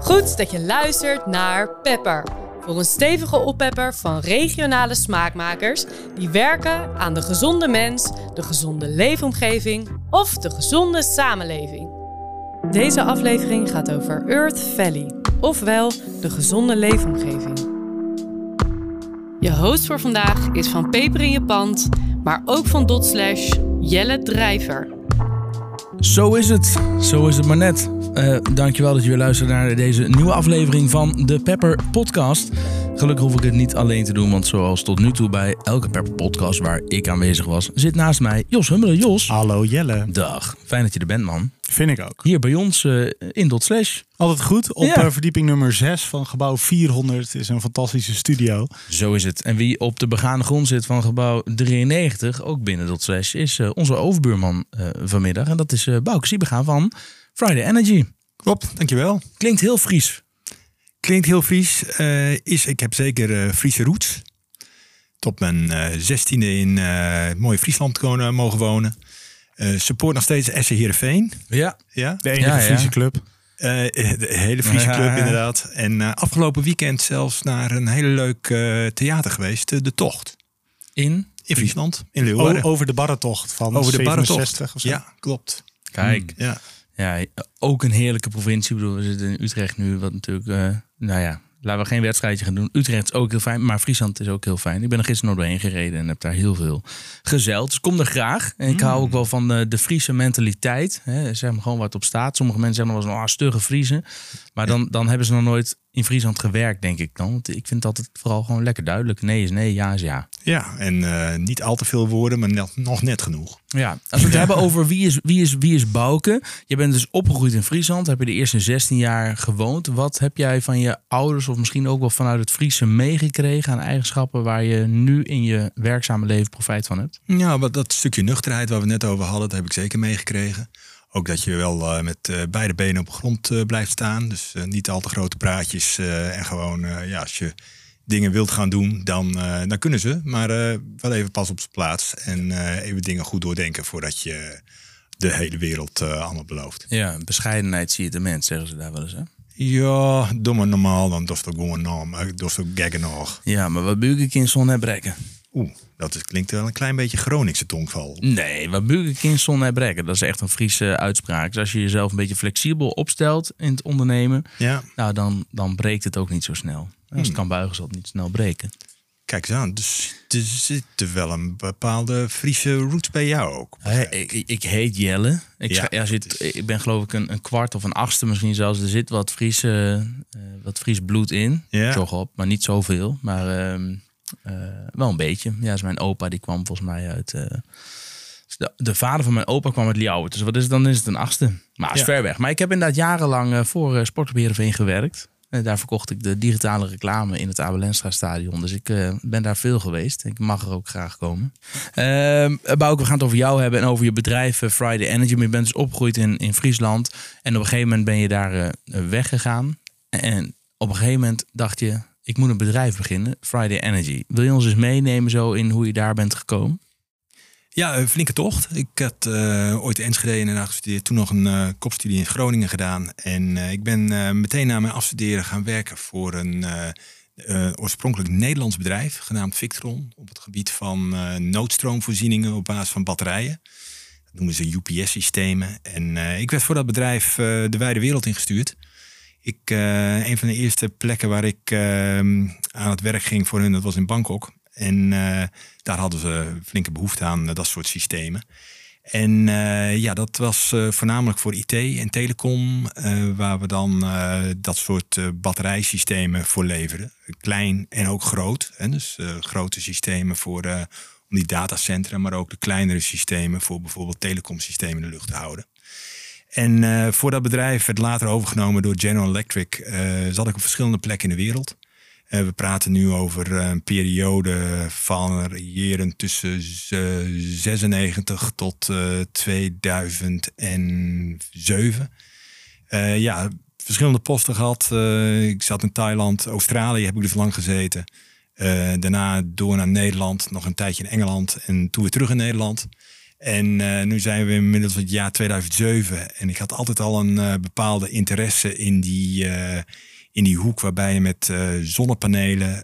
Goed dat je luistert naar Pepper. Voor een stevige oppepper van regionale smaakmakers die werken aan de gezonde mens, de gezonde leefomgeving of de gezonde samenleving. Deze aflevering gaat over Earth Valley, ofwel de gezonde leefomgeving. Je host voor vandaag is van Peper in je Pand, maar ook van Dotslash, Jelle Drijver. Zo is het maar net. Dankjewel dat je weer luistert naar deze nieuwe aflevering van de Pepper Podcast. Gelukkig hoef ik het niet alleen te doen, want zoals tot nu toe bij elke Pepper Podcast waar ik aanwezig was, zit naast mij Jos Hummelen. Jos. Hallo Jelle. Dag. Fijn dat je er bent, man. Vind ik ook. Hier bij ons in Dotslash. Altijd goed. Op verdieping nummer 6 van gebouw 400 is een fantastische studio. Zo is het. En wie op de begane grond zit van gebouw 93, ook binnen Dotslash, is onze overbuurman vanmiddag. En dat is Bouke Siebegaan van Friday Energy. Klopt, dankjewel. Klinkt heel Fries. Klinkt heel Fries. Ik heb zeker Friese roots. Tot mijn 16e in mooie Friesland mogen wonen. Support nog steeds SC Heerenveen. Ja. De enige Friese club. De hele Friese club inderdaad. En afgelopen weekend zelfs naar een hele leuk theater geweest. De Tocht. In Friesland, in Leeuwarden. Over de barretocht van over de 67 of zo. Ja, klopt. Kijk. Ja, ook een heerlijke provincie. Ik bedoel, we zitten in Utrecht nu, wat natuurlijk, laten we geen wedstrijdje gaan doen. Utrecht is ook heel fijn, maar Friesland is ook heel fijn. Ik ben er gisteren nog doorheen gereden en heb daar heel veel gezeild. Dus kom er graag. En ik hou ook wel van de Friese mentaliteit. Hè. Zeg maar gewoon wat op staat. Sommige mensen zeggen nog wel eens, stugge Friesen. Maar dan hebben ze nog nooit in Friesland gewerkt, denk ik dan. Want ik vind het altijd vooral gewoon lekker duidelijk. Nee is nee, ja is ja. Ja, en niet al te veel woorden, maar nog net genoeg. Ja, als we het hebben over wie is Bouke. Je bent dus opgegroeid in Friesland. Heb je de eerste 16 jaar gewoond. Wat heb jij van je ouders of misschien ook wel vanuit het Friese meegekregen aan eigenschappen waar je nu in je werkzame leven profijt van hebt? Ja, maar dat stukje nuchterheid waar we net over hadden, dat heb ik zeker meegekregen. Ook dat je wel met beide benen op de grond blijft staan. Dus niet al te grote praatjes. En gewoon, als je dingen wilt gaan doen, dan kunnen ze. Maar wel even pas op zijn plaats. En even dingen goed doordenken voordat je de hele wereld allemaal belooft. Ja, bescheidenheid zie je de mens, zeggen ze daar wel eens, hè? Ja, doe maar normaal, dan doe je gewoon normaal. Doe je geggen nog. Ja, maar wat buik ik in zon heb brekken? Klinkt wel een klein beetje Groningse tongval. Nee, wat buik ik in zon heb brekken? Dat is echt een Friese uitspraak. Dus als je jezelf een beetje flexibel opstelt in het ondernemen, dan breekt het ook niet zo snel. Als het kan buigen, zal het niet snel breken. Kijk eens aan, dus er zit wel een bepaalde Friese roots bij jou ook. Ik heet Jelle. Ik ben geloof ik een kwart of een achtste misschien zelfs. Er zit wat Fries bloed in. Ja. Toch op, maar niet zoveel. Maar wel een beetje. Ja, dus mijn opa die kwam volgens mij uit... De vader van mijn opa kwam uit Ljouwen. Dus wat is het dan? Is het een achtste. Maar het is ver weg. Maar ik heb inderdaad jarenlang voor Sportclub Heerenveen gewerkt. Daar verkocht ik de digitale reclame in het Abel Enstra stadion. Dus ik ben daar veel geweest. Ik mag er ook graag komen. Bouke, we gaan het over jou hebben en over je bedrijf Friday Energy. Maar je bent dus opgegroeid in Friesland. En op een gegeven moment ben je daar weggegaan. En op een gegeven moment dacht je, ik moet een bedrijf beginnen, Friday Energy. Wil je ons eens meenemen zo in hoe je daar bent gekomen? Ja, een flinke tocht. Ik had ooit in Enschede inderdaad gestudeerd. Toen nog een kopstudie in Groningen gedaan. En ik ben meteen na mijn afstuderen gaan werken voor een oorspronkelijk Nederlands bedrijf genaamd Victron. Op het gebied van noodstroomvoorzieningen op basis van batterijen. Dat noemen ze UPS-systemen. En ik werd voor dat bedrijf de wijde wereld ingestuurd. Een van de eerste plekken waar ik aan het werk ging voor hun, dat was in Bangkok. En daar hadden ze flinke behoefte aan, dat soort systemen. En dat was voornamelijk voor IT en telecom, waar we dan dat soort batterijsystemen voor leveren. Klein en ook groot. Hè? Dus grote systemen om die datacentra, maar ook de kleinere systemen voor bijvoorbeeld telecomsystemen in de lucht te houden. En voor dat bedrijf werd later overgenomen door General Electric. Zat ik op verschillende plekken in de wereld. We praten nu over een periode variërend tussen 96 tot 2007. Verschillende posten gehad. Ik zat in Thailand, Australië heb ik dus lang gezeten. Daarna door naar Nederland, nog een tijdje in Engeland en toen weer terug in Nederland. En nu zijn we inmiddels het jaar 2007. En ik had altijd al een bepaalde interesse in die hoek waarbij je met zonnepanelen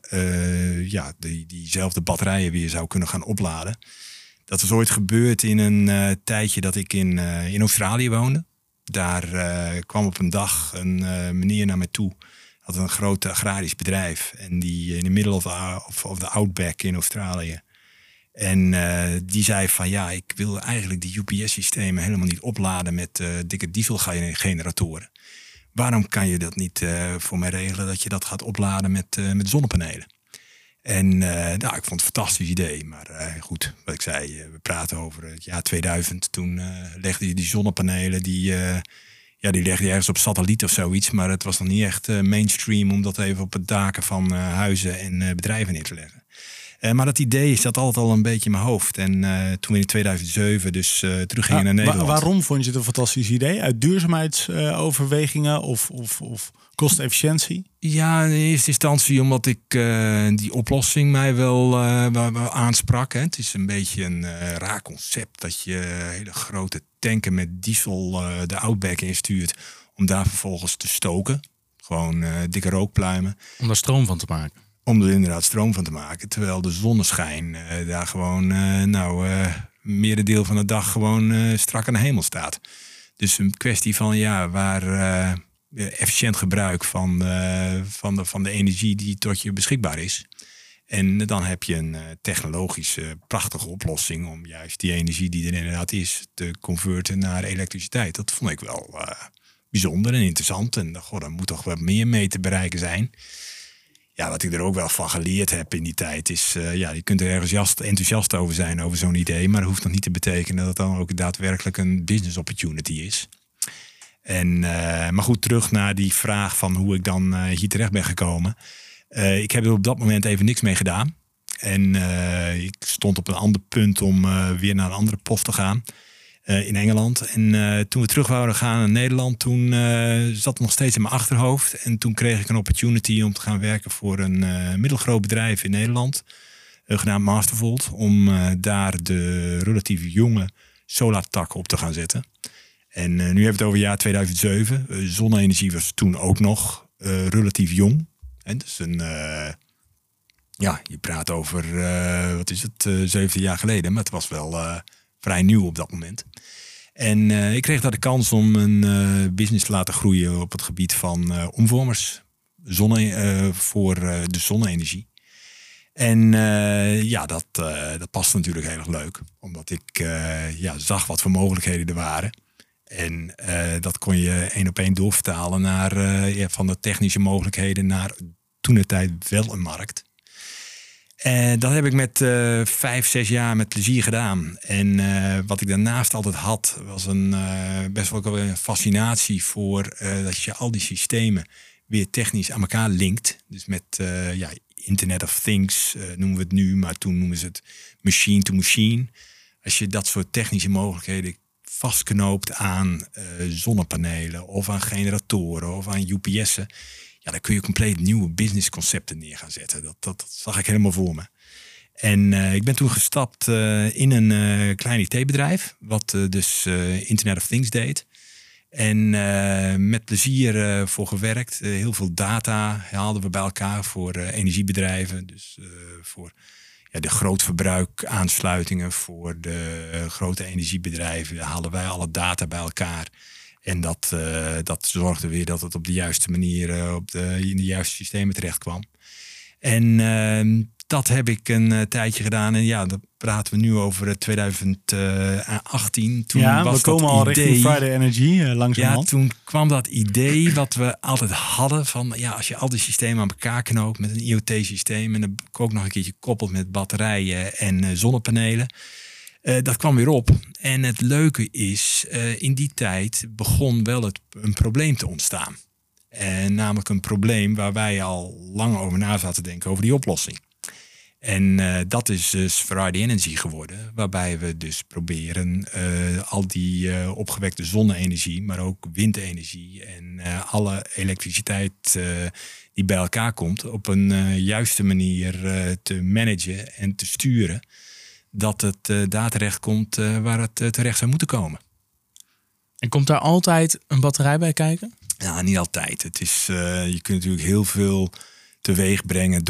diezelfde batterijen weer zou kunnen gaan opladen. Dat is ooit gebeurd in een tijdje dat ik in Australië woonde. Daar kwam op een dag een meneer naar mij toe. Had een groot agrarisch bedrijf. En die in de middle of the outback in Australië. En die zei van ik wil eigenlijk die UPS-systemen helemaal niet opladen met dikke dieselgeneratoren. Waarom kan je dat niet voor mij regelen dat je dat gaat opladen met zonnepanelen? En ik vond het een fantastisch idee. Maar goed, wat ik zei, we praten over het jaar 2000. Toen legde je die zonnepanelen, die legde je ergens op satelliet of zoiets. Maar het was nog niet echt mainstream om dat even op het daken van huizen en bedrijven neer te leggen. Maar dat idee zat altijd al een beetje in mijn hoofd. En toen we in 2007 dus terug gingen naar Nederland. Waarom vond je het een fantastisch idee? Uit duurzaamheidsoverwegingen of kostefficiëntie? Ja, in eerste instantie omdat ik die oplossing mij wel aansprak. Hè. Het is een beetje een raar concept dat je hele grote tanken met diesel de outback instuurt om daar vervolgens te stoken. Gewoon dikke rookpluimen. Om daar stroom van te maken. Om er inderdaad stroom van te maken. Terwijl de zonneschijn daar gewoon merendeel van de dag gewoon strak aan de hemel staat. Dus een kwestie van efficiënt gebruik van de energie die tot je beschikbaar is. En dan heb je een technologische prachtige oplossing om juist die energie die er inderdaad is te converten naar elektriciteit. Dat vond ik wel bijzonder en interessant. En daar moet toch wat meer mee te bereiken zijn. Ja, wat ik er ook wel van geleerd heb in die tijd is... je kunt er ergens enthousiast over zijn, over zo'n idee. Maar dat hoeft nog niet te betekenen dat het dan ook daadwerkelijk een business opportunity is. Maar goed, terug naar die vraag van hoe ik dan hier terecht ben gekomen. Ik heb er op dat moment even niks mee gedaan. En ik stond op een ander punt om weer naar een andere post te gaan. In Engeland. En toen we terug wouden gaan naar Nederland, toen zat het nog steeds in mijn achterhoofd. En toen kreeg ik een opportunity om te gaan werken voor een middelgroot bedrijf in Nederland. Genaamd Mastervolt. Om daar de relatief jonge solartak op te gaan zetten. En nu hebben we het over het jaar 2007. Zonne-energie was toen ook nog relatief jong. En dus je praat over, 17 jaar geleden. Maar het was wel vrij nieuw op dat moment. En ik kreeg daar de kans om een business te laten groeien op het gebied van omvormers. Voor de zonne-energie. En dat past natuurlijk heel erg leuk. Omdat ik zag wat voor mogelijkheden er waren. En dat kon je 1 op 1 doorvertalen naar van de technische mogelijkheden naar toentertijd wel een markt. En dat heb ik met 5-6 jaar met plezier gedaan. En wat ik daarnaast altijd had, was best wel een fascinatie voor dat je al die systemen weer technisch aan elkaar linkt. Dus met Internet of Things noemen we het nu, maar toen noemen ze het machine to machine. Als je dat soort technische mogelijkheden vastknoopt aan zonnepanelen of aan generatoren of aan UPS'en. Ja, dan kun je compleet nieuwe businessconcepten neer gaan zetten. Dat zag ik helemaal voor me. En ik ben toen gestapt in een klein IT-bedrijf, wat dus Internet of Things deed. En met plezier voor gewerkt. Heel veel data haalden we bij elkaar voor energiebedrijven. Dus voor de grootverbruik aansluitingen voor de grote energiebedrijven haalden wij alle data bij elkaar. En dat zorgde weer dat het op de juiste manier in de juiste systemen terecht kwam. En dat heb ik een tijdje gedaan. En dat praten we nu over 2018. Toen was we komen al richting Friday Energy langzamerhand. Ja, toen kwam dat idee wat we altijd hadden van als je al die systemen aan elkaar knoopt met een IoT-systeem en dan ook nog een keertje koppelt met batterijen en zonnepanelen. Dat kwam weer op. En het leuke is, in die tijd begon wel een probleem te ontstaan. Namelijk een probleem waar wij al lang over na zaten te denken over die oplossing. En dat is dus Friday Energy geworden. Waarbij we dus proberen al die opgewekte zonne-energie, maar ook windenergie en alle elektriciteit die bij elkaar komt op een juiste manier te managen en te sturen. dat het daar terecht komt waar het terecht zou moeten komen. En komt daar altijd een batterij bij kijken? Ja, niet altijd. Het is, je kunt natuurlijk heel veel teweeg brengen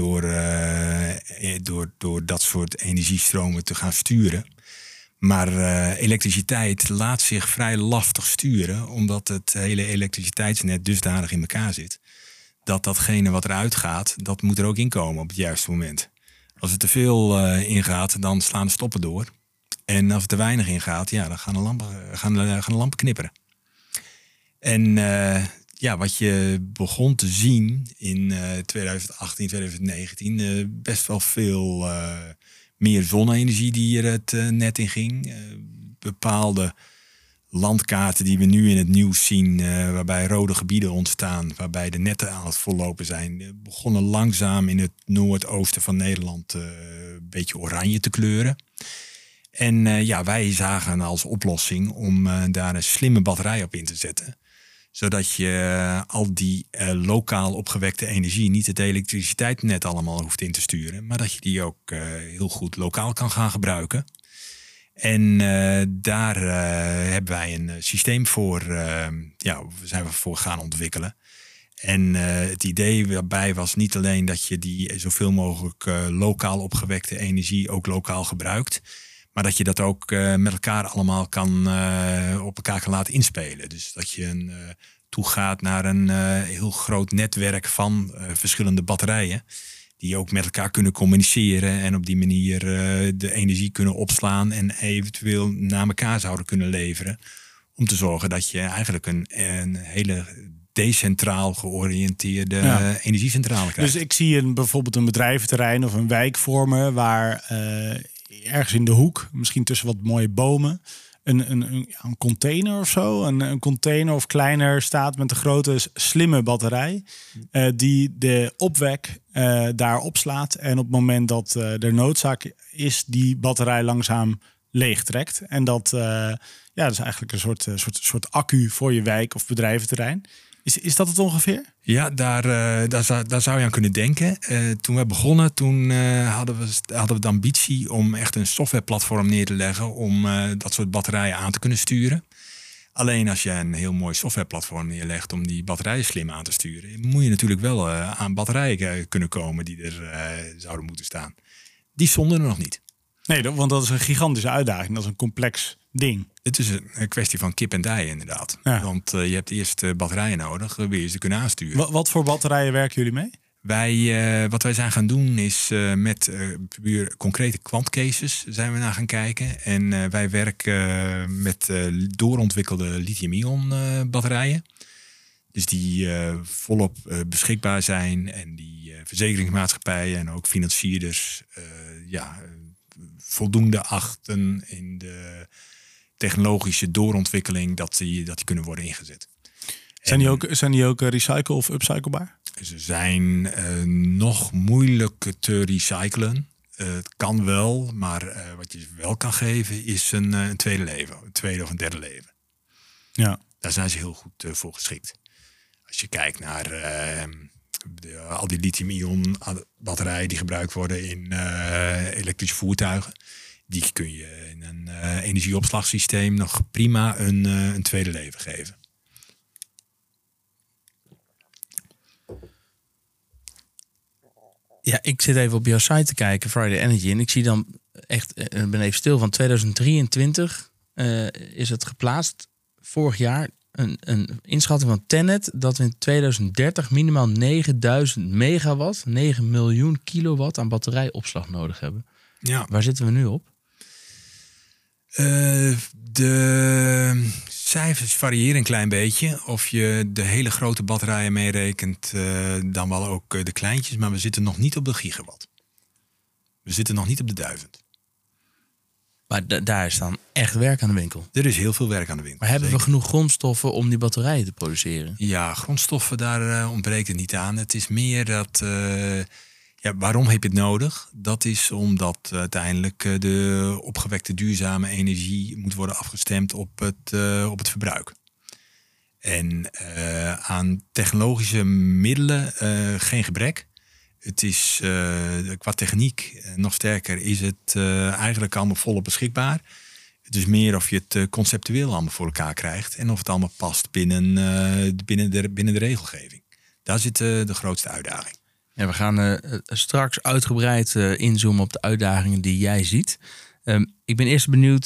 door dat soort energiestromen te gaan sturen. Maar elektriciteit laat zich vrij lastig sturen, omdat het hele elektriciteitsnet dusdanig in elkaar zit. Datgene wat eruit gaat, dat moet er ook inkomen op het juiste moment. Als het te veel ingaat, dan slaan de stoppen door. En als het te weinig ingaat, ja, dan gaan de lampen knipperen. En wat je begon te zien in 2018, 2019, best wel veel meer zonne-energie die er het net in ging. Bepaalde landkaarten die we nu in het nieuws zien, waarbij rode gebieden ontstaan, waarbij de netten aan het vollopen zijn, begonnen langzaam in het noordoosten van Nederland een beetje oranje te kleuren. En wij zagen als oplossing om daar een slimme batterij op in te zetten. Zodat je al die lokaal opgewekte energie niet het elektriciteitsnet allemaal hoeft in te sturen. Maar dat je die ook heel goed lokaal kan gaan gebruiken. En daar hebben wij een systeem voor, zijn we voor gaan ontwikkelen. En het idee daarbij was niet alleen dat je die zoveel mogelijk lokaal opgewekte energie ook lokaal gebruikt. Maar dat je dat ook met elkaar allemaal op elkaar kan laten inspelen. Dus dat je toegaat naar een heel groot netwerk van verschillende batterijen. Die ook met elkaar kunnen communiceren. En op die manier de energie kunnen opslaan. En eventueel naar elkaar zouden kunnen leveren. Om te zorgen dat je eigenlijk een hele decentraal georiënteerde energiecentrale krijgt. Dus ik zie bijvoorbeeld een bedrijventerrein of een wijk vormen waar ergens in de hoek, misschien tussen wat mooie bomen, een container of zo, een container of kleiner staat met een grote slimme batterij die de opwek daar opslaat en op het moment dat er noodzaak is, die batterij langzaam leegtrekt. En dat is eigenlijk een soort accu voor je wijk of bedrijventerrein. Is dat het ongeveer? Ja, daar zou je aan kunnen denken. Toen we begonnen, hadden we de ambitie om echt een softwareplatform neer te leggen om dat soort batterijen aan te kunnen sturen. Alleen als je een heel mooi softwareplatform neerlegt om die batterijen slim aan te sturen, moet je natuurlijk wel aan batterijen kunnen komen die er zouden moeten staan. Die stonden er nog niet. Nee, want dat is een gigantische uitdaging. Dat is een complex ding. Het is een kwestie van kip en ei inderdaad. Ja. Want je hebt eerst batterijen nodig, wil je ze kunnen aansturen. Wat voor batterijen werken jullie mee? Wat wij zijn gaan doen is met puur concrete kwantcases zijn we naar gaan kijken. En wij werken met doorontwikkelde lithium-ion batterijen. Dus die volop beschikbaar zijn en die verzekeringsmaatschappijen en ook financierders voldoende achten in de technologische doorontwikkeling dat die kunnen worden ingezet. Zijn die ook recycle- of upcyclebaar? Ze zijn nog moeilijker te recyclen. Het kan wel, maar wat je wel kan geven is een tweede leven. Een tweede of een derde leven. Ja. Daar zijn ze heel goed voor geschikt. Als je kijkt naar al die lithium-ion batterijen die gebruikt worden in elektrische voertuigen. Die kun je in een energieopslagsysteem nog prima een tweede leven geven. Ja, ik zit even op jouw site te kijken, Friday Energy. En ik zie dan echt, ik ben even stil, van 2023 is het geplaatst. Vorig jaar een inschatting van TenneT dat we in 2030 minimaal 9000 megawatt, 9 miljoen kilowatt aan batterijopslag nodig hebben. Ja. Waar zitten we nu op? De cijfers variëren een klein beetje. Of je de hele grote batterijen meerekent, dan wel ook de kleintjes. Maar we zitten nog niet op de gigawatt. We zitten nog niet op de 1000. Maar daar is dan echt werk aan de winkel. Er is heel veel werk aan de winkel. Maar hebben we genoeg grondstoffen om die batterijen te produceren? Ja, grondstoffen, daar ontbreekt het niet aan. Het is meer dat... waarom heb je het nodig? Dat is omdat uiteindelijk de opgewekte duurzame energie moet worden afgestemd op het verbruik. En aan technologische middelen geen gebrek. Het is qua techniek, nog sterker, is het eigenlijk allemaal volop beschikbaar. Het is meer of je het conceptueel allemaal voor elkaar krijgt. En of het allemaal past binnen de regelgeving. Daar zit de grootste uitdaging. Ja, we gaan straks uitgebreid inzoomen op de uitdagingen die jij ziet. Ik ben eerst benieuwd.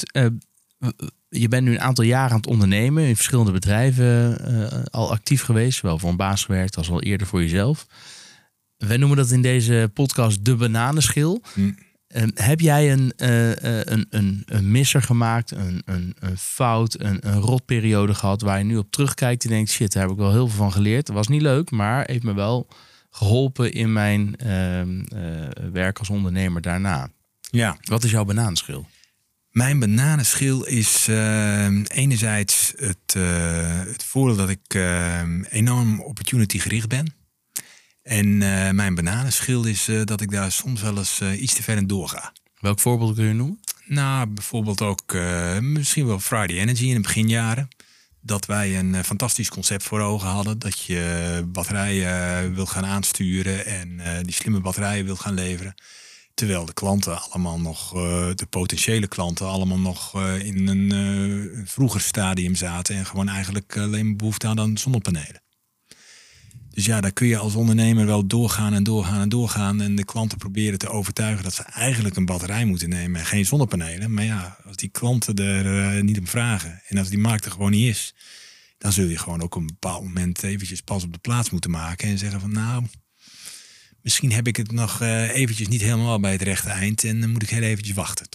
Je bent nu een aantal jaren aan het ondernemen. In verschillende bedrijven al actief geweest. Zowel voor een baas gewerkt als al eerder voor jezelf. Wij noemen dat in deze podcast de bananenschil. Heb jij een misser gemaakt, een fout, een rotperiode gehad waar je nu op terugkijkt en denkt, shit, daar heb ik wel heel veel van geleerd. Dat was niet leuk, maar heeft me wel geholpen in mijn werk als ondernemer daarna. Ja. Wat is jouw bananenschil? Mijn bananenschil is enerzijds het voordeel dat ik enorm opportunity gericht ben. En mijn bananenschil is dat ik daar soms wel eens iets te ver in doorga. Welk voorbeeld kun je noemen? Nou, bijvoorbeeld ook misschien wel Friday Energy in de beginjaren. Dat wij een fantastisch concept voor ogen hadden. Dat je batterijen wil gaan aansturen en die slimme batterijen wil gaan leveren. Terwijl de klanten allemaal nog, de potentiële klanten allemaal nog in een vroeger stadium zaten. En gewoon eigenlijk alleen behoefte hadden aan zonnepanelen. Dus ja, daar kun je als ondernemer wel doorgaan. En de klanten proberen te overtuigen dat ze eigenlijk een batterij moeten nemen en geen zonnepanelen. Maar ja, als die klanten er niet om vragen en als die markt er gewoon niet is, dan zul je gewoon ook op een bepaald moment eventjes pas op de plaats moeten maken en zeggen van nou, misschien heb ik het nog eventjes niet helemaal bij het rechte eind en dan moet ik heel eventjes wachten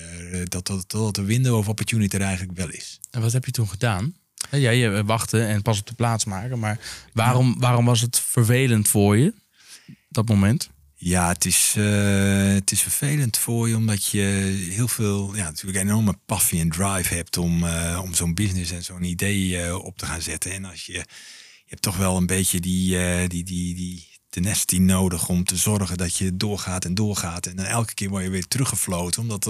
tot de window of opportunity er eigenlijk wel is. En wat heb je toen gedaan? Ja, je wachten en pas op de plaats maken. Maar waarom was het vervelend voor je, dat moment? Ja, het is vervelend voor je omdat je heel veel, ja, natuurlijk een enorme passie en drive hebt om zo'n business en zo'n idee op te gaan zetten. En als je hebt toch wel een beetje die tenacity nodig om te zorgen dat je doorgaat. En dan elke keer word je weer teruggefloten omdat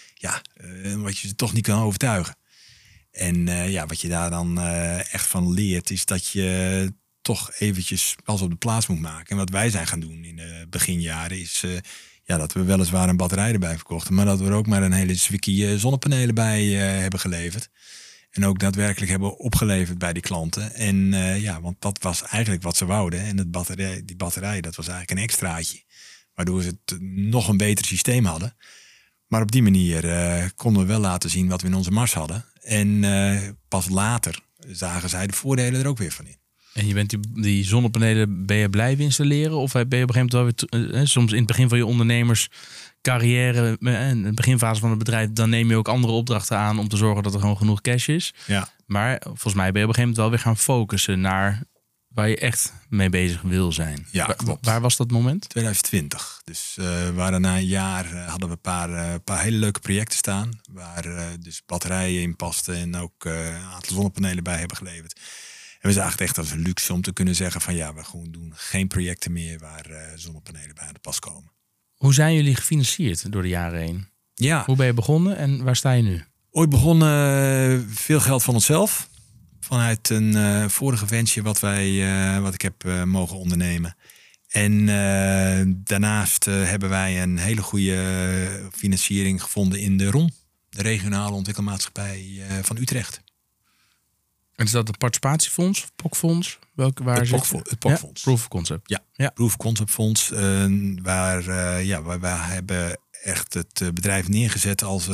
wat je ze toch niet kan overtuigen. En wat je daar dan echt van leert is dat je toch eventjes pas op de plaats moet maken. En wat wij zijn gaan doen in de beginjaren is dat we weliswaar een batterij erbij verkochten. Maar dat we er ook maar een hele zwikkie zonnepanelen bij hebben geleverd. En ook daadwerkelijk hebben opgeleverd bij die klanten. En want dat was eigenlijk wat ze wouden. En die batterij, dat was eigenlijk een extraatje. Waardoor ze het nog een beter systeem hadden. Maar op die manier konden we wel laten zien wat we in onze mars hadden. En pas later zagen zij de voordelen er ook weer van in. En je bent die zonnepanelen ben je blijven installeren? Of ben je op een gegeven moment wel weer soms in het begin van je ondernemerscarrière, in de beginfase van het bedrijf, dan neem je ook andere opdrachten aan om te zorgen dat er gewoon genoeg cash is. Ja. Maar volgens mij ben je op een gegeven moment wel weer gaan focussen naar waar je echt mee bezig wil zijn. Ja, klopt. Waar was dat moment? 2020. Dus waren na een jaar hadden we een paar hele leuke projecten staan. Waar dus batterijen in pasten en ook een aantal zonnepanelen bij hebben geleverd. En we zagen het echt als een luxe om te kunnen zeggen van ja, we gewoon doen geen projecten meer waar zonnepanelen bij aan de pas komen. Hoe zijn jullie gefinancierd door de jaren heen? Ja. Hoe ben je begonnen en waar sta je nu? Ooit begonnen veel geld van onszelf. Vanuit een vorige venture wat ik heb mogen ondernemen. En daarnaast hebben wij een hele goede financiering gevonden in de ROM. De regionale ontwikkelmaatschappij van Utrecht. En is dat het participatiefonds, POC-fonds? Het POC-fonds. Proof of Concept. Ja. Proof of Concept fonds. Waar wij hebben echt het bedrijf neergezet als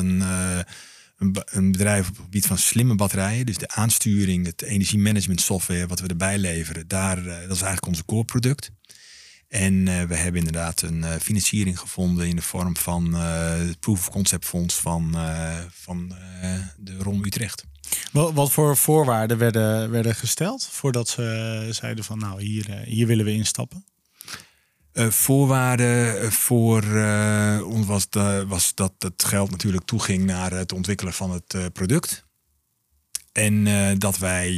een bedrijf op het gebied van slimme batterijen. Dus de aansturing, het energiemanagement software wat we erbij leveren. Dat is eigenlijk onze core product. En we hebben inderdaad een financiering gevonden in de vorm van het Proof of Concept fonds van de ROM Utrecht. Wat voor voorwaarden werden gesteld voordat ze zeiden van nou hier willen we instappen? Voorwaarden voor ons was dat het geld natuurlijk toeging naar het ontwikkelen van het product. En dat wij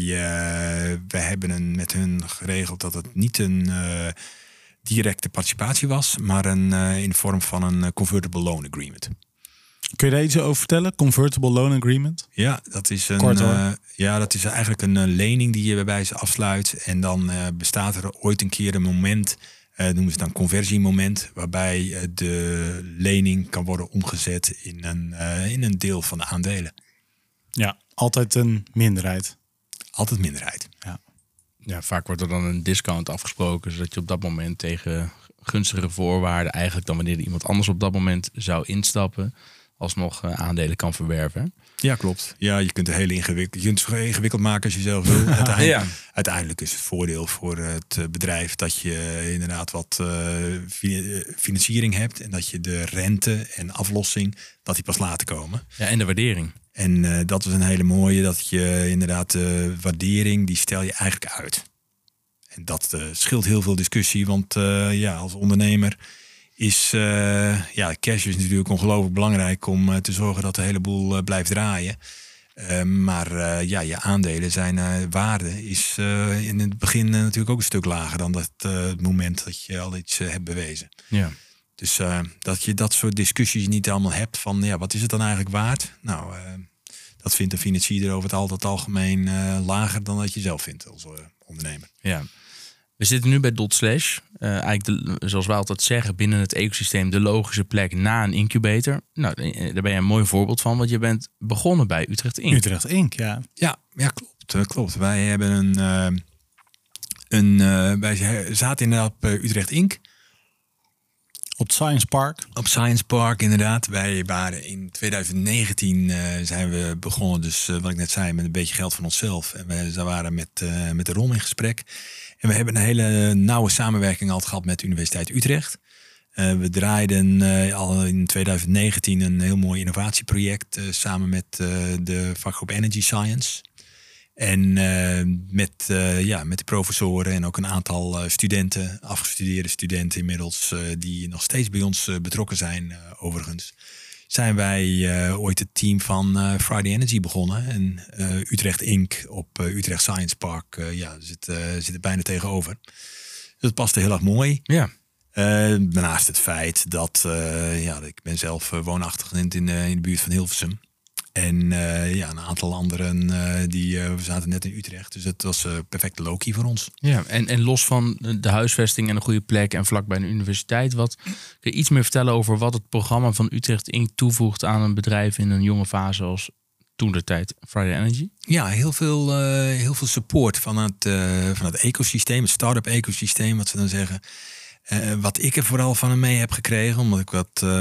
hebben met hun geregeld dat het niet een directe participatie was, maar in de vorm van een convertible loan agreement. Kun je daar iets over vertellen? Convertible loan agreement? Ja, dat is dat is eigenlijk een lening die je bij ze afsluit. En dan bestaat er ooit een keer een moment Noemen ze dan conversiemoment, waarbij de lening kan worden omgezet in een deel van de aandelen. Ja, altijd een minderheid. Altijd minderheid. Ja, vaak wordt er dan een discount afgesproken, zodat je op dat moment tegen gunstigere voorwaarden, eigenlijk dan wanneer iemand anders op dat moment zou instappen, alsnog aandelen kan verwerven. Ja, klopt. Ja, je kunt het heel ingewikkeld maken als je zelf wil. Uiteindelijk is het voordeel voor het bedrijf dat je inderdaad wat financiering hebt en dat je de rente en aflossing, dat die pas later komen. Ja, en de waardering. En dat is een hele mooie, dat je inderdaad de waardering, die stel je eigenlijk uit. En dat scheelt heel veel discussie, want als ondernemer is cash is natuurlijk ongelooflijk belangrijk om te zorgen dat de hele boel blijft draaien. Maar je aandelen zijn waarde is in het begin natuurlijk ook een stuk lager dan het moment dat je al iets hebt bewezen. Ja. Dus dat je dat soort discussies niet allemaal hebt van wat is het dan eigenlijk waard? Nou, dat vindt een financier over het algemeen lager dan dat je zelf vindt als ondernemer. Ja. We zitten nu bij .slash. Eigenlijk, zoals wij altijd zeggen, binnen het ecosysteem de logische plek na een incubator. Nou, daar ben je een mooi voorbeeld van, want je bent begonnen bij Utrecht Inc. Utrecht Inc, ja. Ja, klopt. Wij hebben wij zaten inderdaad bij Utrecht Inc. Op Science Park. Op Science Park, inderdaad. Wij waren in 2019 zijn we begonnen, dus wat ik net zei, met een beetje geld van onszelf. En we waren met de ROM in gesprek. En we hebben een hele nauwe samenwerking al gehad met de Universiteit Utrecht. We draaiden al in 2019 een heel mooi innovatieproject samen met de vakgroep Energy Science. En met de professoren en ook een aantal studenten, afgestudeerde studenten inmiddels, die nog steeds bij ons betrokken zijn overigens, zijn wij ooit het team van Friday Energy begonnen. En Utrecht Inc. op Utrecht Science Park zit er bijna tegenover. Dus dat paste heel erg mooi. Ja. Naast het feit dat ik ben zelf woonachtig in de buurt van Hilversum. En een aantal anderen we zaten net in Utrecht. Dus het was perfecte lokie voor ons. Ja, en los van de huisvesting en een goede plek en vlakbij een universiteit, kun je iets meer vertellen over wat het programma van Utrecht Inc. toevoegt aan een bedrijf in een jonge fase als toentertijd Friday Energy? Ja, heel veel support van het ecosysteem, het start-up ecosysteem, wat ze dan zeggen. Wat ik er vooral van mee heb gekregen, omdat ik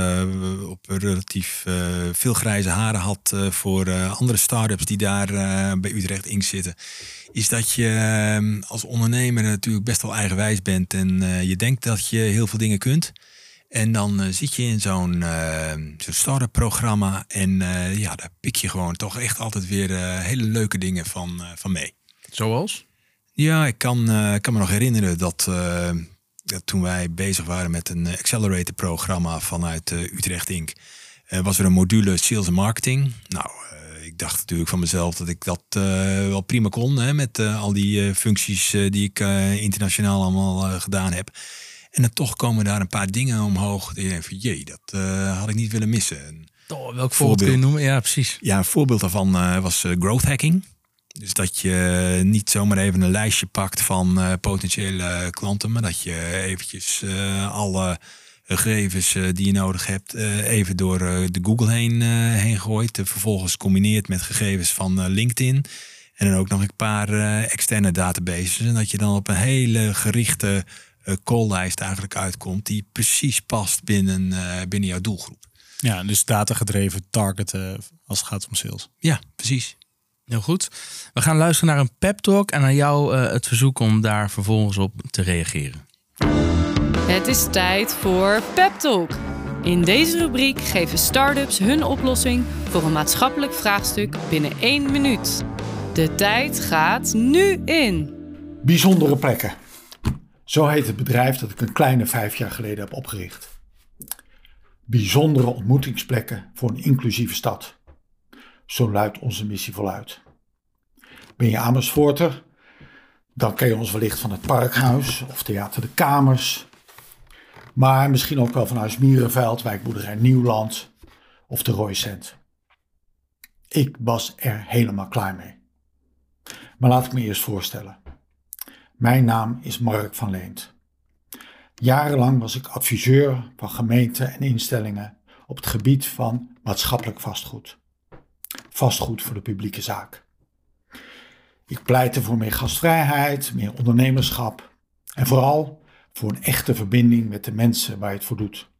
op relatief veel grijze haren had voor andere start-ups die daar bij Utrecht Inc. zitten, is dat je als ondernemer natuurlijk best wel eigenwijs bent en je denkt dat je heel veel dingen kunt. En dan zit je in zo'n start-up programma en daar pik je gewoon toch echt altijd weer hele leuke dingen van mee. Zoals? Ja, ik kan me nog herinneren dat toen wij bezig waren met een accelerator programma vanuit Utrecht Inc. Was er een module sales en marketing. Nou, ik dacht natuurlijk van mezelf dat ik dat wel prima kon. Met al die functies die ik internationaal allemaal gedaan heb. En dan toch komen daar een paar dingen omhoog. Die denk van, dat had ik niet willen missen. Welk voorbeeld kun je noemen? Ja, precies. Ja, een voorbeeld daarvan was growth hacking. Dus dat je niet zomaar even een lijstje pakt van potentiële klanten, maar dat je eventjes alle gegevens die je nodig hebt even door de Google heen gooit. Vervolgens combineert met gegevens van LinkedIn. En dan ook nog een paar externe databases. En dat je dan op een hele gerichte calllijst eigenlijk uitkomt die precies past binnen jouw doelgroep. Ja, dus datagedreven targeten als het gaat om sales. Ja, precies. Heel goed. We gaan luisteren naar een pep talk en aan jou het verzoek om daar vervolgens op te reageren. Het is tijd voor Pep Talk. In deze rubriek geven start-ups hun oplossing voor een maatschappelijk vraagstuk binnen 1 minuut. De tijd gaat nu in. Bijzondere plekken. Zo heet het bedrijf dat ik een kleine 5 jaar geleden heb opgericht. Bijzondere ontmoetingsplekken voor een inclusieve stad. Zo luidt onze missie voluit. Ben je Amersfoorter? Dan ken je ons wellicht van het Parkhuis of Theater de Kamers. Maar misschien ook wel van Huis Mierenveld, wijkboerderij Nieuwland of de Roycent. Ik was er helemaal klaar mee. Maar laat ik me eerst voorstellen. Mijn naam is Mark van Leent. Jarenlang was ik adviseur van gemeenten en instellingen op het gebied van maatschappelijk vastgoed. Vastgoed voor de publieke zaak. Ik pleitte voor meer gastvrijheid, meer ondernemerschap en vooral voor een echte verbinding met de mensen waar je het voor doet.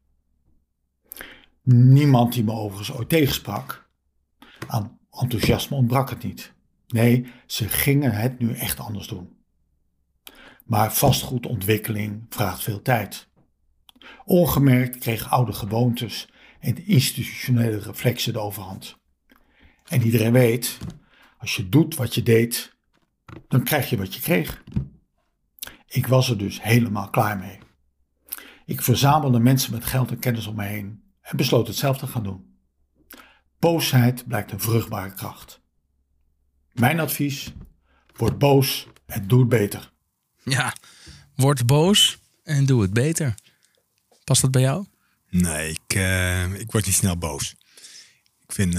Niemand die me overigens ooit tegensprak. Aan enthousiasme ontbrak het niet. Nee, ze gingen het nu echt anders doen. Maar vastgoedontwikkeling vraagt veel tijd. Ongemerkt kregen oude gewoontes en de institutionele reflexen de overhand. En iedereen weet, als je doet wat je deed, dan krijg je wat je kreeg. Ik was er dus helemaal klaar mee. Ik verzamelde mensen met geld en kennis om me heen en besloot het zelf te gaan doen. Boosheid blijkt een vruchtbare kracht. Mijn advies, word boos en doe het beter. Ja, word boos en doe het beter. Past dat bij jou? Nee, ik word niet snel boos. Ik vind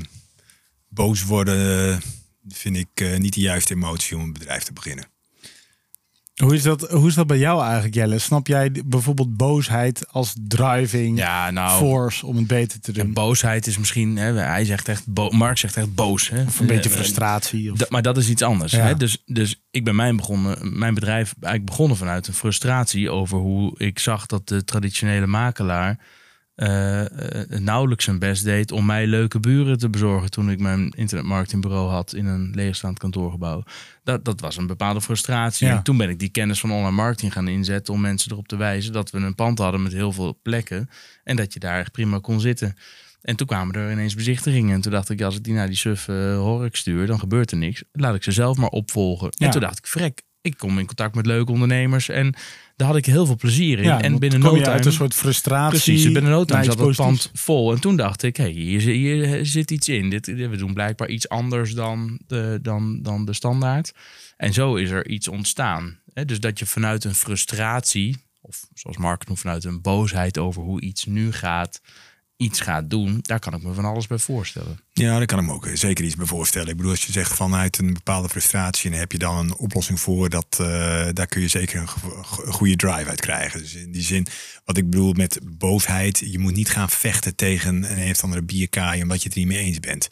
boos worden vind ik niet de juiste emotie om een bedrijf te beginnen. Hoe is dat bij jou eigenlijk, Jelle? Snap jij bijvoorbeeld boosheid als driving force om het beter te doen? En boosheid is misschien, hij zegt echt, Mark zegt echt boos. Hè? Of een beetje frustratie. Maar dat is iets anders. Ja. Hè? Dus ik ben mijn bedrijf eigenlijk begonnen vanuit een frustratie over hoe ik zag dat de traditionele makelaar nauwelijks zijn best deed om mij leuke buren te bezorgen toen ik mijn internetmarketingbureau had in een leegstaand kantoorgebouw. Dat was een bepaalde frustratie. Ja. En toen ben ik die kennis van online marketing gaan inzetten om mensen erop te wijzen dat we een pand hadden met heel veel plekken en dat je daar echt prima kon zitten. En toen kwamen er ineens bezichtigingen. En toen dacht ik, als ik die naar die suffe hork stuur, dan gebeurt er niks. Laat ik ze zelf maar opvolgen. Ja. En toen dacht ik, vrek, ik kom in contact met leuke ondernemers en daar had ik heel veel plezier in. Ja, en binnen kom je no time, uit een soort frustratie. Precies, binnen no time zat het positiefs. pand vol. En toen dacht ik, hier zit iets in. We doen blijkbaar iets anders dan de standaard. En zo is er iets ontstaan. Dus dat je vanuit een frustratie, of zoals Mark noemt, vanuit een boosheid over hoe iets nu gaat, iets gaat doen, daar kan ik me van alles bij voorstellen. Ja, daar kan ik me ook zeker iets bij voorstellen. Ik bedoel, als je zegt vanuit een bepaalde frustratie en dan heb je dan een oplossing voor, daar kun je zeker een goede drive uit krijgen. Dus in die zin, wat ik bedoel met boosheid, je moet niet gaan vechten tegen een of andere bierkaai omdat je het er niet mee eens bent.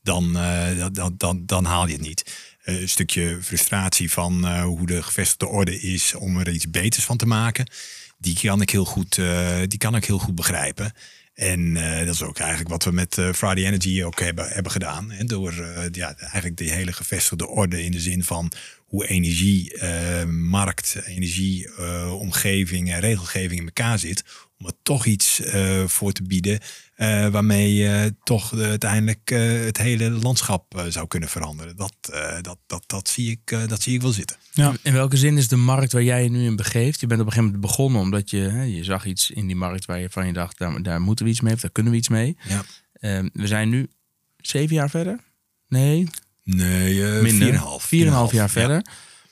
Dan haal je het niet. Een stukje frustratie van hoe de gevestigde orde is om er iets beters van te maken, die kan ik heel goed begrijpen. En dat is ook eigenlijk wat we met Friday Energy ook hebben gedaan. Hè, door eigenlijk die hele gevestigde orde in de zin van hoe energiemarkt, energieomgeving en regelgeving in elkaar zit. Om er toch iets voor te bieden waarmee je toch uiteindelijk het hele landschap zou kunnen veranderen. Dat zie ik wel zitten. Ja. In welke zin is de markt waar jij je nu in begeeft? Je bent op een gegeven moment begonnen omdat je zag iets in die markt waarvan je dacht, daar moeten we iets mee of daar kunnen we iets mee. Ja. We zijn nu 7 jaar verder? Nee, minder. 4,5 jaar verder.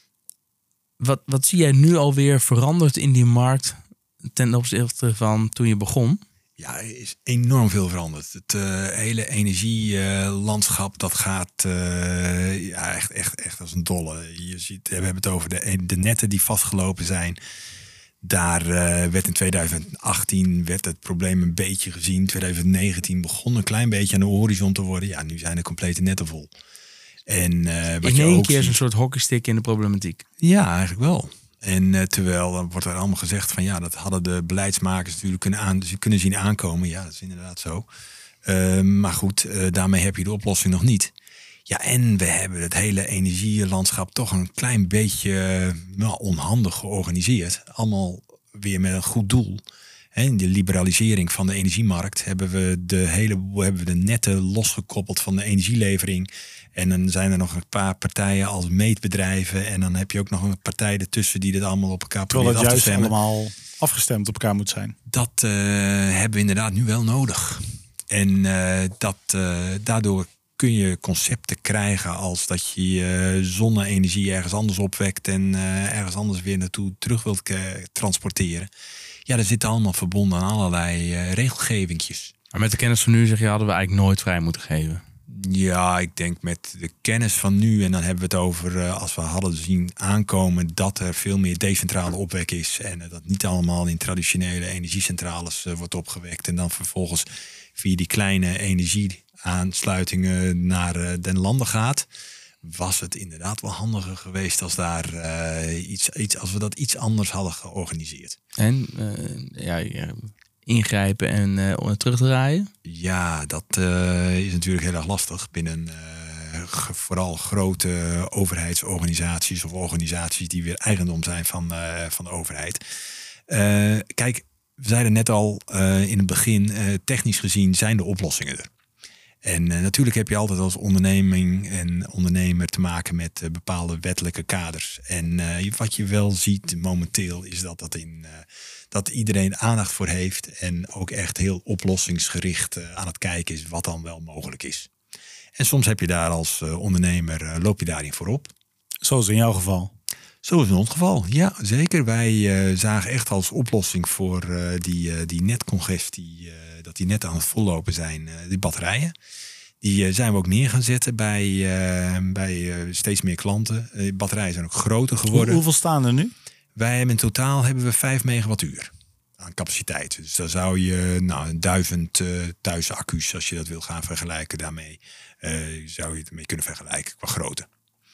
Wat zie jij nu alweer veranderd in die markt ten opzichte van toen je begon? Ja, er is enorm veel veranderd. Het hele energielandschap, dat gaat echt als een dolle. Je ziet, we hebben het over de netten die vastgelopen zijn. Daar werd in 2018 het probleem een beetje gezien. 2019 begon een klein beetje aan de horizon te worden. Ja, nu zijn de complete netten vol. En wat in je één ook keer is ziet, een soort hockeystick in de problematiek. Ja, eigenlijk wel. En terwijl dan wordt er allemaal gezegd van ja, dat hadden de beleidsmakers natuurlijk kunnen zien aankomen. Ja, dat is inderdaad zo. Maar goed, daarmee heb je de oplossing nog niet. Ja, en we hebben het hele energielandschap toch een klein beetje onhandig georganiseerd. Allemaal weer met een goed doel. In de liberalisering van de energiemarkt hebben we de netten losgekoppeld van de energielevering. En dan zijn er nog een paar partijen als meetbedrijven. En dan heb je ook nog een partij ertussen die dit allemaal op elkaar probeert af te stemmen. Terwijl het juist allemaal afgestemd op elkaar moet zijn. Dat hebben we inderdaad nu wel nodig. En daardoor kun je concepten krijgen als dat je zonne-energie ergens anders opwekt en ergens anders weer naartoe terug wilt transporteren. Ja, dat zit allemaal verbonden aan allerlei regelgevingjes. Maar met de kennis van nu zeg je, hadden we eigenlijk nooit vrij moeten geven. Ja, ik denk met de kennis van nu, en dan hebben we het over als we hadden zien aankomen dat er veel meer decentrale opwek is en dat niet allemaal in traditionele energiecentrales wordt opgewekt en dan vervolgens via die kleine energieaansluitingen naar den landen gaat, was het inderdaad wel handiger geweest als daar als we dat iets anders hadden georganiseerd. En ingrijpen en terugdraaien? Ja, dat is natuurlijk heel erg lastig binnen vooral grote overheidsorganisaties of organisaties die weer eigendom zijn van de overheid. Kijk, we zeiden net al in het begin, technisch gezien zijn de oplossingen er. En natuurlijk heb je altijd als onderneming en ondernemer te maken met bepaalde wettelijke kaders. En wat je wel ziet momenteel is dat iedereen aandacht voor heeft en ook echt heel oplossingsgericht aan het kijken is wat dan wel mogelijk is. En soms heb je daar als ondernemer, loop je daarin voorop. Zoals in jouw geval? Zoals in ons geval, ja zeker. Wij zagen echt als oplossing voor die netcongestie, dat die net aan het vollopen zijn, die batterijen. Die zijn we ook neer gaan zetten bij steeds meer klanten. De batterijen zijn ook groter geworden. Hoeveel staan er nu? Wij hebben in totaal 5 megawattuur aan capaciteit. Dus daar zou je 1000 thuisaccu's, als je dat wil gaan vergelijken daarmee, zou je het mee kunnen vergelijken qua grootte.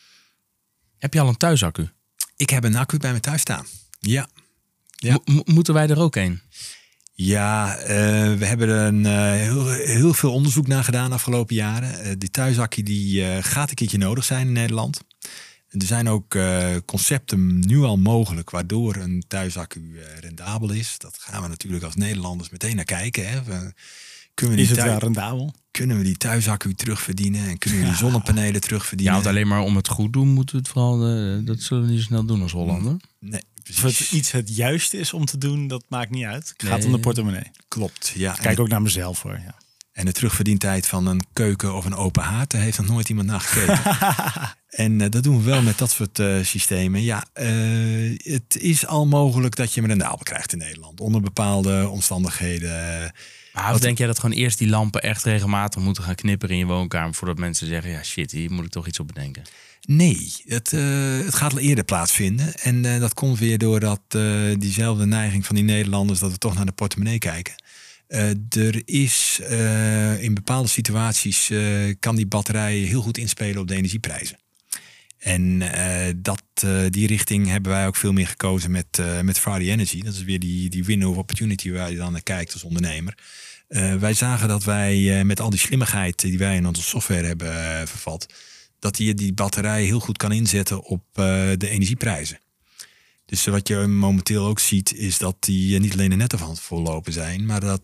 Heb je al een thuisaccu? Ik heb een accu bij me thuis staan. Ja. Moeten wij er ook een? Ja, we hebben er heel veel onderzoek naar gedaan de afgelopen jaren. Die thuisaccu die gaat een keertje nodig zijn in Nederland. Er zijn ook concepten nu al mogelijk waardoor een thuisaccu rendabel is. Dat gaan we natuurlijk als Nederlanders meteen naar kijken. Hè. Is het wel rendabel? Kunnen we die thuisaccu terugverdienen en kunnen we die zonnepanelen terugverdienen? Ja, want alleen maar om het goed doen moeten we het vooral, dat zullen we niet zo snel doen als Hollander. Nee, precies. Of het iets het juiste is om te doen, dat maakt niet uit. Het gaat om de portemonnee. Klopt, ja. Kijk ook naar mezelf hoor, ja. En de terugverdientijd van een keuken of een open haard, daar heeft nog nooit iemand naar gekeken. En dat doen we wel met dat soort systemen. Ja, het is al mogelijk dat je hem rendabel krijgt in Nederland. Onder bepaalde omstandigheden. Of denk jij dat gewoon eerst die lampen echt regelmatig moeten gaan knipperen in je woonkamer voordat mensen zeggen, ja shit, hier moet ik toch iets op bedenken? Nee, het gaat al eerder plaatsvinden. En dat komt weer doordat diezelfde neiging van die Nederlanders dat we toch naar de portemonnee kijken. Er is in bepaalde situaties kan die batterij heel goed inspelen op de energieprijzen. En die richting hebben wij ook veel meer gekozen met Friday Energy. Dat is weer die window of opportunity waar je dan naar kijkt als ondernemer. Wij zagen dat wij met al die slimmigheid die wij in onze software hebben vervat, dat die batterij heel goed kan inzetten op de energieprijzen. Dus wat je momenteel ook ziet is dat die niet alleen de netten van het voorlopen zijn, maar dat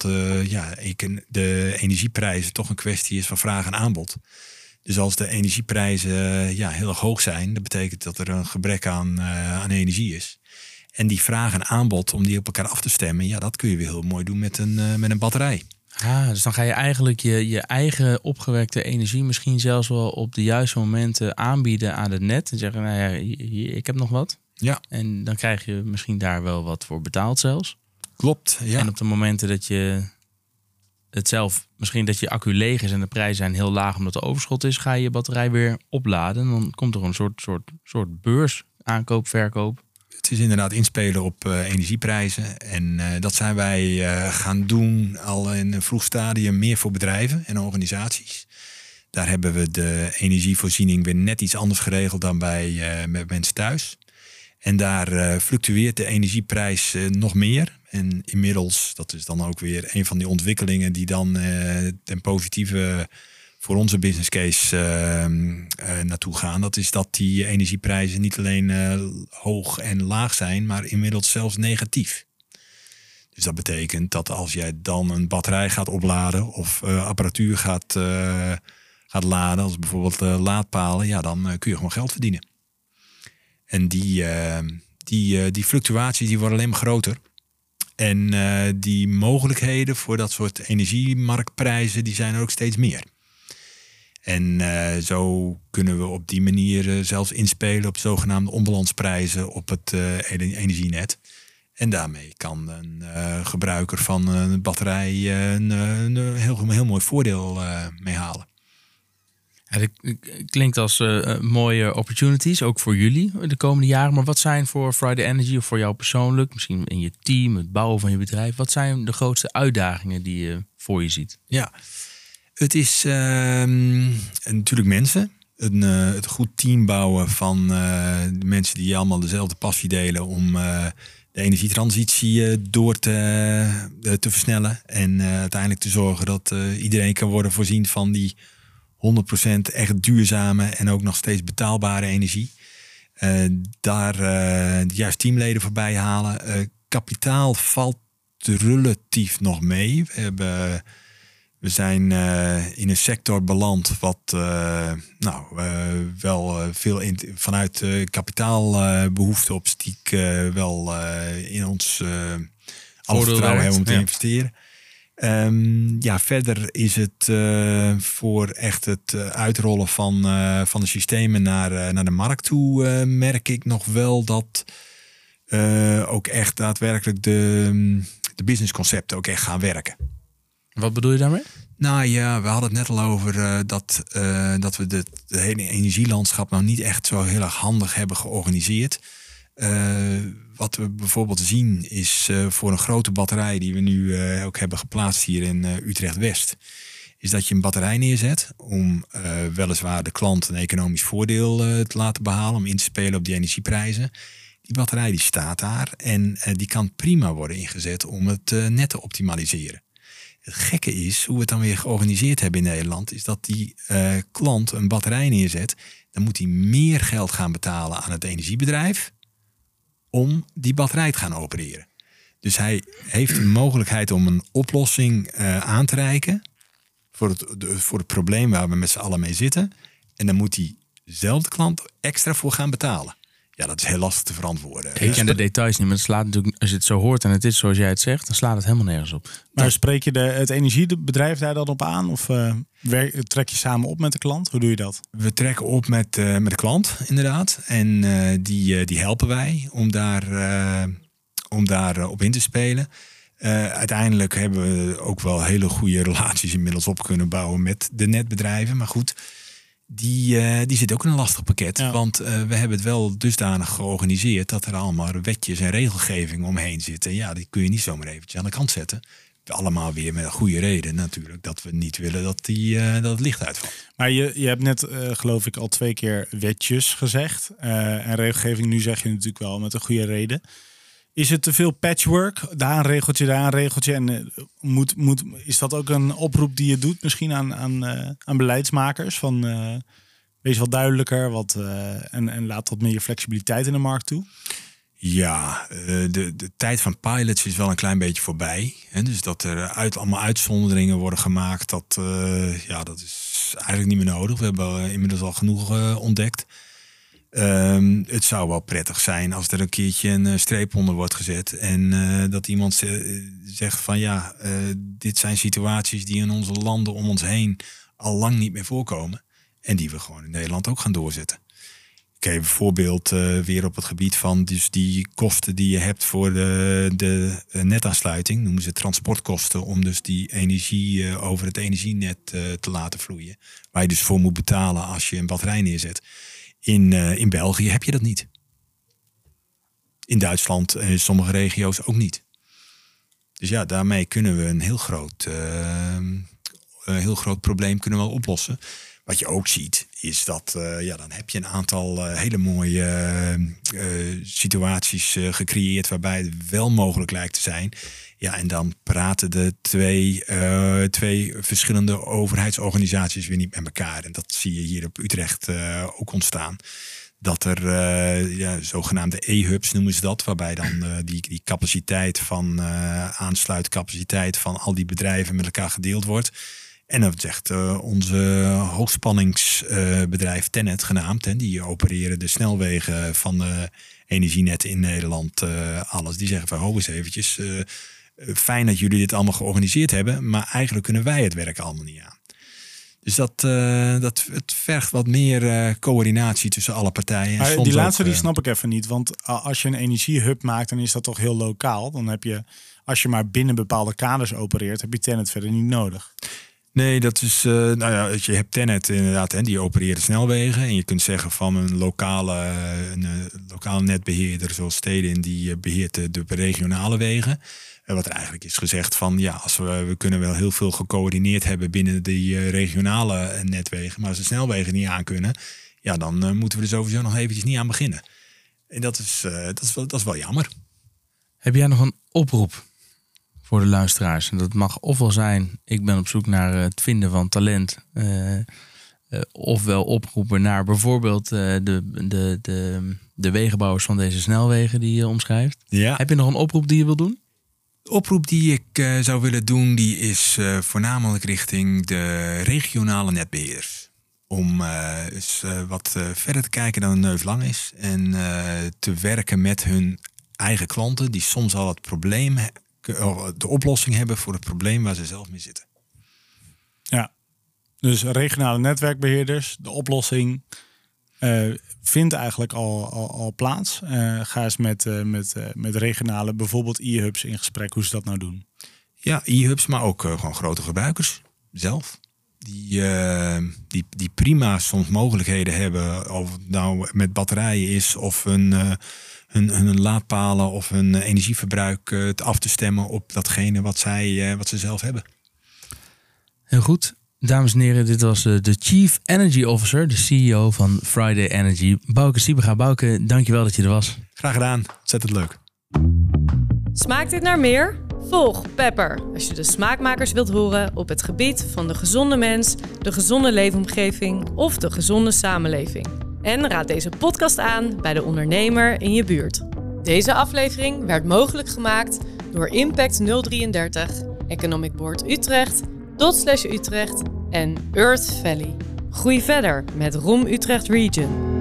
de energieprijzen toch een kwestie is van vraag en aanbod. Dus als de energieprijzen heel erg hoog zijn, dat betekent dat er een gebrek aan energie is. En die vraag en aanbod, om die op elkaar af te stemmen, dat kun je weer heel mooi doen met een batterij. Dus dan ga je eigenlijk je eigen opgewekte energie misschien zelfs wel op de juiste momenten aanbieden aan het net. En zeggen, nou ja, hier, ik heb nog wat. Ja. En dan krijg je misschien daar wel wat voor betaald zelfs. Klopt, ja. En op de momenten dat je het zelf, misschien dat je accu leeg is en de prijzen zijn heel laag omdat er overschot is, ga je je batterij weer opladen. En dan komt er een soort beurs, aankoop, verkoop. Het is inderdaad inspelen op energieprijzen. En dat zijn wij gaan doen al in een vroeg stadium meer voor bedrijven en organisaties. Daar hebben we de energievoorziening weer net iets anders geregeld dan bij mensen thuis. En daar fluctueert de energieprijs nog meer. En inmiddels, dat is dan ook weer een van die ontwikkelingen die dan ten positieve voor onze business case naartoe gaan. Dat is dat die energieprijzen niet alleen hoog en laag zijn, maar inmiddels zelfs negatief. Dus dat betekent dat als jij dan een batterij gaat opladen of apparatuur gaat laden, als bijvoorbeeld laadpalen, dan kun je gewoon geld verdienen. En die fluctuaties die worden alleen maar groter. En die mogelijkheden voor dat soort energiemarktprijzen, die zijn er ook steeds meer. En zo kunnen we op die manier zelfs inspelen op zogenaamde onbalansprijzen op het energienet. En daarmee kan een gebruiker van een batterij een heel mooi voordeel mee halen. Het klinkt als mooie opportunities, ook voor jullie de komende jaren. Maar wat zijn voor Friday Energy of voor jou persoonlijk, misschien in je team, het bouwen van je bedrijf, wat zijn de grootste uitdagingen die je voor je ziet? Ja, het is natuurlijk mensen. Het goed team bouwen van de mensen die allemaal dezelfde passie delen om de energietransitie door te versnellen. En uiteindelijk te zorgen dat iedereen kan worden voorzien van die 100% echt duurzame en ook nog steeds betaalbare energie. Daar juist teamleden voorbij halen. Kapitaal valt relatief nog mee. We zijn in een sector beland wat wel veel vanuit kapitaalbehoefte optiek wel in ons alle vertrouwen hebben om te investeren. Verder is het voor echt het uitrollen van de systemen naar de markt toe merk ik nog wel dat ook echt daadwerkelijk de businessconcepten ook echt gaan werken. Wat bedoel je daarmee? Nou ja, we hadden het net al over dat we de hele energielandschap nou niet echt zo heel erg handig hebben georganiseerd. Wat we bijvoorbeeld zien is voor een grote batterij die we nu ook hebben geplaatst hier in Utrecht-West, is dat je een batterij neerzet om weliswaar de klant een economisch voordeel te laten behalen, om in te spelen op die energieprijzen. Die batterij die staat daar en die kan prima worden ingezet om het net te optimaliseren. Het gekke is, hoe we het dan weer georganiseerd hebben in Nederland, is dat die klant een batterij neerzet. Dan moet hij meer geld gaan betalen aan het energiebedrijf om die batterij te gaan opereren. Dus hij heeft de mogelijkheid om een oplossing aan te reiken voor het probleem waar we met z'n allen mee zitten. En dan moet diezelfde klant extra voor gaan betalen. Ja, dat is heel lastig te verantwoorden. Ik ken de details niet, maar het slaat natuurlijk, als je het zo hoort en het is zoals jij het zegt, dan slaat het helemaal nergens op. Maar spreek je het energiebedrijf daar dan op aan? Of trek je samen op met de klant? Hoe doe je dat? We trekken op met de klant, inderdaad. En die helpen wij om daar op in te spelen. Uiteindelijk hebben we ook wel hele goede relaties inmiddels op kunnen bouwen met de netbedrijven. Maar goed, die zit ook in een lastig pakket. Ja. Want we hebben het wel dusdanig georganiseerd dat er allemaal wetjes en regelgeving omheen zitten. Ja, die kun je niet zomaar eventjes aan de kant zetten. Allemaal weer met een goede reden natuurlijk. Dat we niet willen dat het licht uitvalt. Maar je hebt net, geloof ik, al 2 keer wetjes gezegd. En regelgeving, nu zeg je natuurlijk wel met een goede reden. Is het te veel patchwork? Daar een regeltje. En is dat ook een oproep die je doet misschien aan beleidsmakers? Van wees wat duidelijker en laat wat meer flexibiliteit in de markt toe? Ja, de tijd van pilots is wel een klein beetje voorbij. Hè? Dus dat er allemaal uitzonderingen worden gemaakt, dat is eigenlijk niet meer nodig. We hebben inmiddels al genoeg ontdekt. Het zou wel prettig zijn als er een keertje een streep onder wordt gezet. En dat iemand zegt van dit zijn situaties die in onze landen om ons heen al lang niet meer voorkomen. En die we gewoon in Nederland ook gaan doorzetten. Ik geef een voorbeeld weer op het gebied van dus die kosten die je hebt voor de netaansluiting. Noemen ze transportkosten om dus die energie over het energienet te laten vloeien. Waar je dus voor moet betalen als je een batterij neerzet. In België heb je dat niet. In Duitsland en sommige regio's ook niet. Dus ja, daarmee kunnen we een heel groot probleem kunnen we wel oplossen. Wat je ook ziet is dat dan heb je een aantal hele mooie situaties gecreëerd waarbij het wel mogelijk lijkt te zijn. Ja, en dan praten de twee verschillende overheidsorganisaties weer niet met elkaar. En dat zie je hier op Utrecht ook ontstaan. Dat er zogenaamde e-hubs noemen ze dat, waarbij dan die capaciteit van aansluitcapaciteit van al die bedrijven met elkaar gedeeld wordt. En dat zegt onze hoogspanningsbedrijf TenneT genaamd. En die opereren de snelwegen van de energienetten in Nederland. Alles. Die zeggen van ho eens eventjes. Fijn dat jullie dit allemaal georganiseerd hebben. Maar eigenlijk kunnen wij het werk allemaal niet aan. Dus het vergt wat meer coördinatie tussen alle partijen. Maar die laatste die snap ik even niet. Want als je een energiehub maakt, dan is dat toch heel lokaal. Dan heb je, als je maar binnen bepaalde kaders opereert, heb je TenneT verder niet nodig. Nee, dat is... je hebt TenneT inderdaad, hè, die opereert snelwegen. En je kunt zeggen van een lokale netbeheerder zoals Stedin, die beheert de regionale wegen. Wat er eigenlijk is gezegd van, ja, als we kunnen wel heel veel gecoördineerd hebben binnen die regionale netwegen. Maar als de snelwegen niet aan kunnen, ja, dan moeten we er sowieso nog eventjes niet aan beginnen. En dat is wel jammer. Heb jij nog een oproep voor de luisteraars? En dat mag ofwel zijn, ik ben op zoek naar het vinden van talent. Ofwel oproepen naar bijvoorbeeld de wegenbouwers van deze snelwegen die je omschrijft. Ja. Heb je nog een oproep die je wil doen? De oproep die ik zou willen doen, die is voornamelijk richting de regionale netbeheerders. Om eens wat verder te kijken dan een neus lang is. En te werken met hun eigen klanten die soms al het probleem, de oplossing hebben voor het probleem waar ze zelf mee zitten. Ja, dus regionale netwerkbeheerders, de oplossing vindt eigenlijk al plaats. Ga eens met regionale, bijvoorbeeld e-hubs in gesprek hoe ze dat nou doen. Ja, e-hubs, maar ook gewoon grote gebruikers zelf. Die prima soms mogelijkheden hebben, of het nou met batterijen is of hun laadpalen of hun energieverbruik af te stemmen op datgene wat ze zelf hebben. Heel goed. Dames en heren, dit was de Chief Energy Officer, de CEO van Friday Energy, Bouke Siebega. Bouke, dankjewel dat je er was. Graag gedaan. Ontzettend leuk. Smaakt dit naar meer? Volg Pepper als je de smaakmakers wilt horen op het gebied van de gezonde mens, de gezonde leefomgeving of de gezonde samenleving. En raad deze podcast aan bij de ondernemer in je buurt. Deze aflevering werd mogelijk gemaakt door Impact 033, Economic Board Utrecht, /Utrecht en Earth Valley. Groei verder met ROM Utrecht Region.